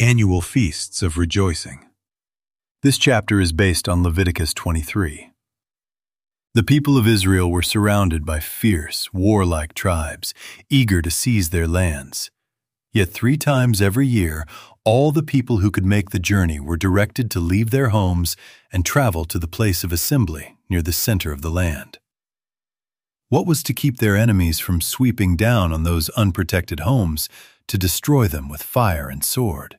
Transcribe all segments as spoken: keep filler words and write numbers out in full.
Annual Feasts of Rejoicing. This chapter is based on Leviticus twenty-three. The people of Israel were surrounded by fierce, warlike tribes, eager to seize their lands. Yet three times every year, all the people who could make the journey were directed to leave their homes and travel to the place of assembly near the center of the land. What was to keep their enemies from sweeping down on those unprotected homes to destroy them with fire and sword?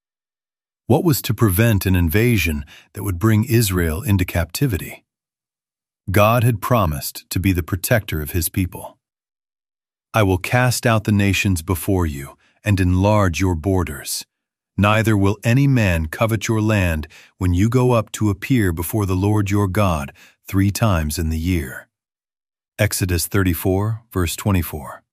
What was to prevent an invasion that would bring Israel into captivity? God had promised to be the protector of his people. I will cast out the nations before you and enlarge your borders. Neither will any man covet your land when you go up to appear before the Lord your God three times in the year. Exodus thirty-four, verse twenty-four.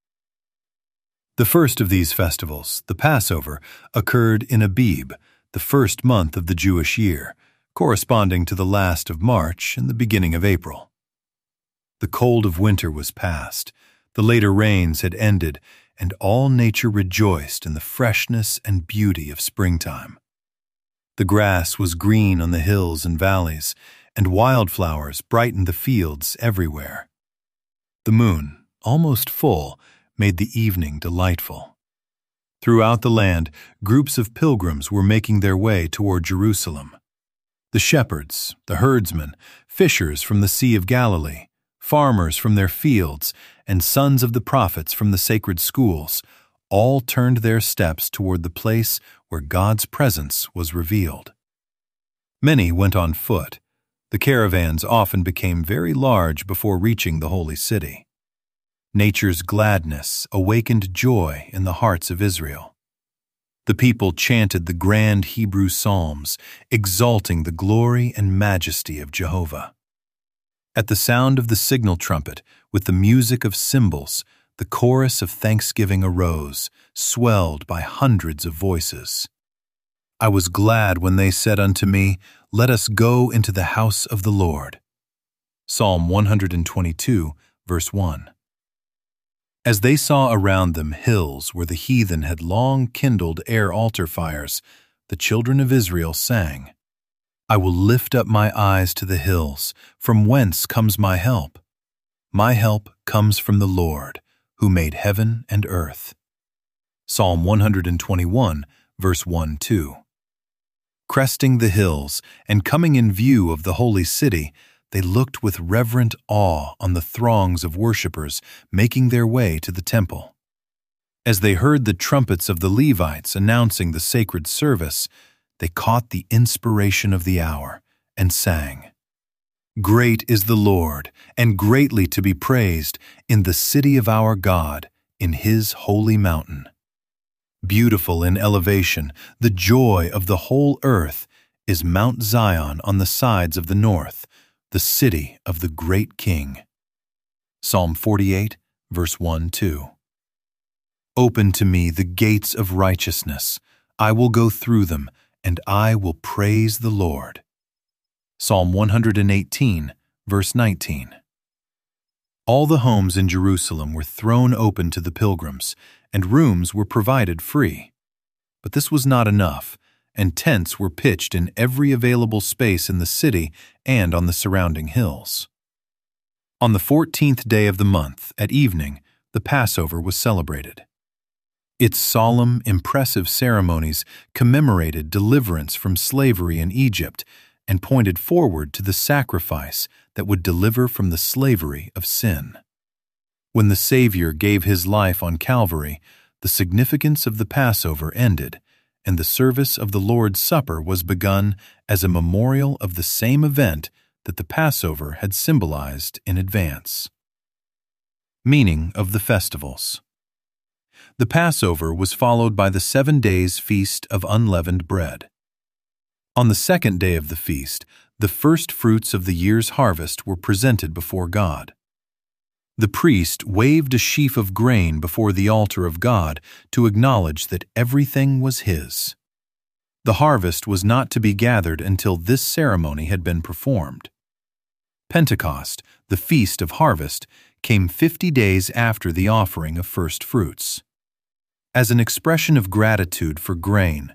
The first of these festivals, the Passover, occurred in Abib, the first month of the Jewish year, corresponding to the last of March and the beginning of April. The cold of winter was past, the later rains had ended, and all nature rejoiced in the freshness and beauty of springtime. The grass was green on the hills and valleys, and wildflowers brightened the fields everywhere. The moon, almost full, made the evening delightful. Throughout the land, groups of pilgrims were making their way toward Jerusalem. The shepherds, the herdsmen, fishers from the Sea of Galilee, farmers from their fields, and sons of the prophets from the sacred schools, all turned their steps toward the place where God's presence was revealed. Many went on foot. The caravans often became very large before reaching the holy city. Nature's gladness awakened joy in the hearts of Israel. The people chanted the grand Hebrew psalms, exalting the glory and majesty of Jehovah. At the sound of the signal trumpet, with the music of cymbals, the chorus of thanksgiving arose, swelled by hundreds of voices. I was glad when they said unto me, Let us go into the house of the Lord. Psalm one twenty-two, verse one. As they saw around them hills where the heathen had long kindled air altar fires, the children of Israel sang, I will lift up my eyes to the hills, from whence comes my help? My help comes from the Lord, who made heaven and earth. Psalm one twenty-one, verse one two. Cresting the hills and coming in view of the holy city, they looked with reverent awe on the throngs of worshippers making their way to the temple. As they heard the trumpets of the Levites announcing the sacred service, they caught the inspiration of the hour and sang, Great is the Lord, and greatly to be praised in the city of our God, in his holy mountain. Beautiful in elevation, the joy of the whole earth is Mount Zion on the sides of the north, the city of the great King. Psalm forty-eight, verse one two. Open to me the gates of righteousness. I will go through them, and I will praise the Lord. Psalm one eighteen, verse nineteen. All the homes in Jerusalem were thrown open to the pilgrims, and rooms were provided free. But this was not enough, and tents were pitched in every available space in the city and on the surrounding hills. On the fourteenth day of the month, at evening, the Passover was celebrated. Its solemn, impressive ceremonies commemorated deliverance from slavery in Egypt and pointed forward to the sacrifice that would deliver from the slavery of sin. When the Savior gave his life on Calvary, the significance of the Passover ended, and the service of the Lord's Supper was begun as a memorial of the same event that the Passover had symbolized in advance. Meaning of the festivals. The Passover was followed by the seven days feast of unleavened bread. On the second day of the feast, the first fruits of the year's harvest were presented before God. The priest waved a sheaf of grain before the altar of God to acknowledge that everything was his. The harvest was not to be gathered until this ceremony had been performed. Pentecost, the feast of harvest, came fifty days after the offering of first fruits. As an expression of gratitude for grain,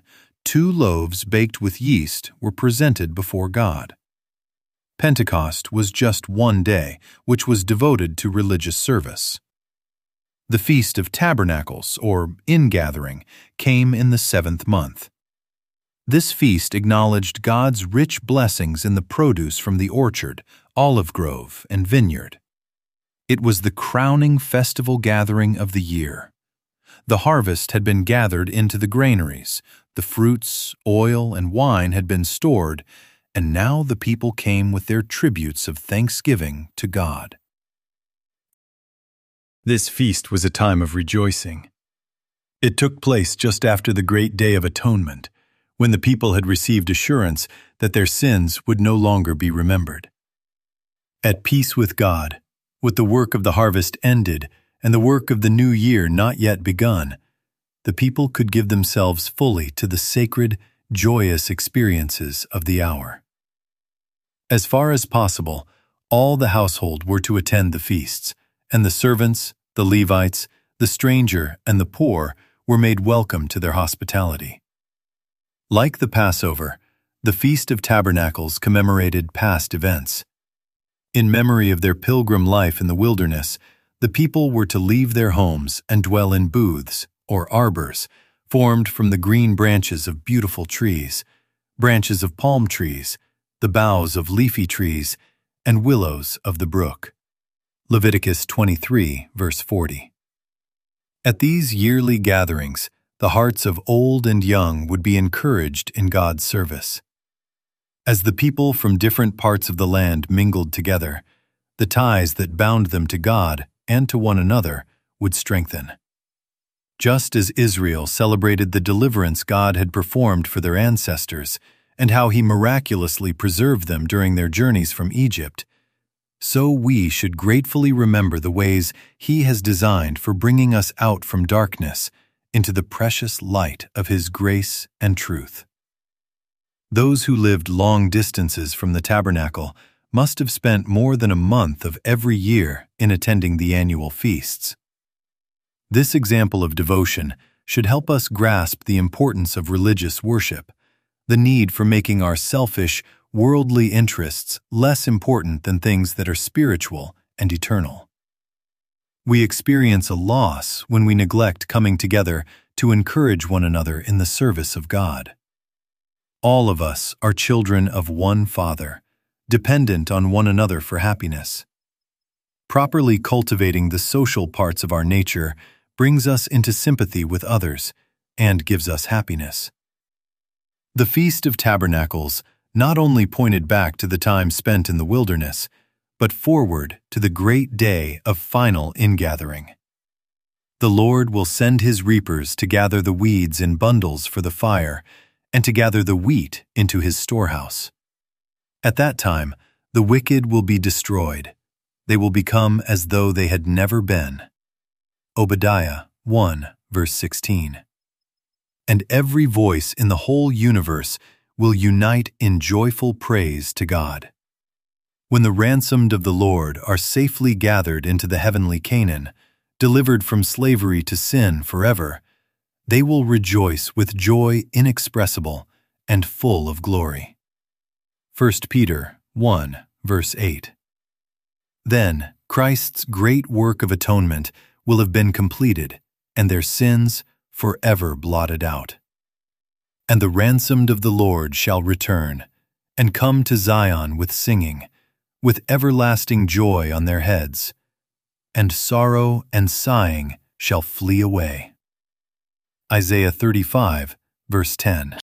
two loaves baked with yeast were presented before God. Pentecost was just one day, which was devoted to religious service. The Feast of Tabernacles, or Ingathering, came in the seventh month. This feast acknowledged God's rich blessings in the produce from the orchard, olive grove, and vineyard. It was the crowning festival gathering of the year. The harvest had been gathered into the granaries, the fruits, oil, and wine had been stored, and now the people came with their tributes of thanksgiving to God. This feast was a time of rejoicing. It took place just after the great Day of Atonement, when the people had received assurance that their sins would no longer be remembered. At peace with God, with the work of the harvest ended and the work of the new year not yet begun, the people could give themselves fully to the sacred, joyous experiences of the hour. As far as possible, all the household were to attend the feasts, and the servants, the Levites, the stranger, and the poor were made welcome to their hospitality. Like the Passover, the Feast of Tabernacles commemorated past events. In memory of their pilgrim life in the wilderness, the people were to leave their homes and dwell in booths, or arbors, formed from the green branches of beautiful trees, branches of palm trees, the boughs of leafy trees, and willows of the brook. Leviticus twenty-three, verse forty. At these yearly gatherings, the hearts of old and young would be encouraged in God's service. As the people from different parts of the land mingled together, the ties that bound them to God and to one another would strengthen. Just as Israel celebrated the deliverance God had performed for their ancestors and how He miraculously preserved them during their journeys from Egypt, so we should gratefully remember the ways He has designed for bringing us out from darkness into the precious light of His grace and truth. Those who lived long distances from the tabernacle must have spent more than a month of every year in attending the annual feasts. This example of devotion should help us grasp the importance of religious worship, the need for making our selfish, worldly interests less important than things that are spiritual and eternal. We experience a loss when we neglect coming together to encourage one another in the service of God. All of us are children of one Father, dependent on one another for happiness. Properly cultivating the social parts of our nature brings us into sympathy with others and gives us happiness. The Feast of Tabernacles not only pointed back to the time spent in the wilderness, but forward to the great day of final ingathering. The Lord will send His reapers to gather the weeds in bundles for the fire, and to gather the wheat into His storehouse. At that time, the wicked will be destroyed. They will become as though they had never been. Obadiah one, verse sixteen. And every voice in the whole universe will unite in joyful praise to God. When the ransomed of the Lord are safely gathered into the heavenly Canaan, delivered from slavery to sin forever, they will rejoice with joy inexpressible and full of glory. First Peter one, verse eight. Then Christ's great work of atonement will have been completed, and their sins forever blotted out. And the ransomed of the Lord shall return, and come to Zion with singing, with everlasting joy on their heads, and sorrow and sighing shall flee away. Isaiah thirty-five, verse ten.